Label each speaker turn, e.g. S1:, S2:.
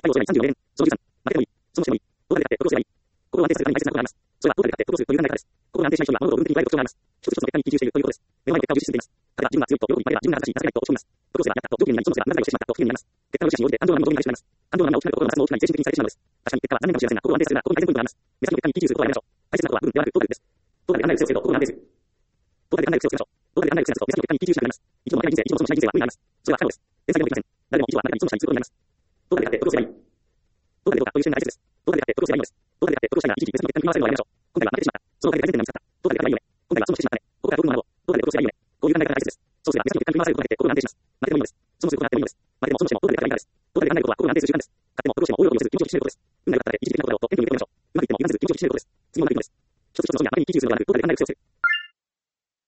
S1: 対応障害34例、その13、負けてもいい、そのしてもいい、どこまでかって心をしてがいい。心を安定させるために大切なことがあります。それはどこまでかって心をするという考え方です。心が安定しない人には物事を運転に加える特徴があります。一つ一つの結果に集中しているということです。目の前の結果を重視しすぎています。例えば自分が強いと喜びにまでは自分が正しい、情けないと落ち込みます。どうすればやったと上級になり、そのせいはなぜかをしてしまったと不機嫌になります。結果の重視に応じて感情の波も上になります。感情の波が大きくなる心の摩擦も大きくなり精神的にされてしまうのです。確かに結果は残念かもしれませんが、心を安定させるなら心に改善ポイントがあります。目先の結果に一喜一憂することはやめましょう。大切なことは部分ではなくトータルです。トータルで考える癖をつけると心が安定する。トータルで考える癖をつけましょう。トータルで考える癖をつけると目先の結果に一喜一憂しなくなります。一度の負けない人生、一度の損した人生は無になります。それは不可能です。天才でもできません。誰も一度は何かに損したりすることになります。トータルで勝って心をすればいい。トータルでどうかという視点が大切です。トータルで勝って心をすればいいのです。トータルで勝って心をしたいが一時目先の結果に振り回されるのはやめましょう。今回は負けてしまった。そのおかげで改善点が見つかった。トータルで勝てばいいよね。今回は損してしまったね。ここから道具を学ぼう。トータルで心をすればいいよね。こういう考え方が大切です。そうすれば目先の結果に振り回されることが減って心が安定します。負けてもいいのです。損することがあってもいいのです。負けても損してもトータルで勝てばいいからです。トータルで考えることは心が安定する習慣です。勝っても苦労しても大喜びをせず気持ちを引き締めることです。運が良かったので一時的なことだろうと謙虚に受け止めましょう。うまくいっても油断せず気持ちを引き締めることです。次もうまくいくのです。一つ一つの損や負けに一喜一憂するのではなく、トータルで考える癖をつける。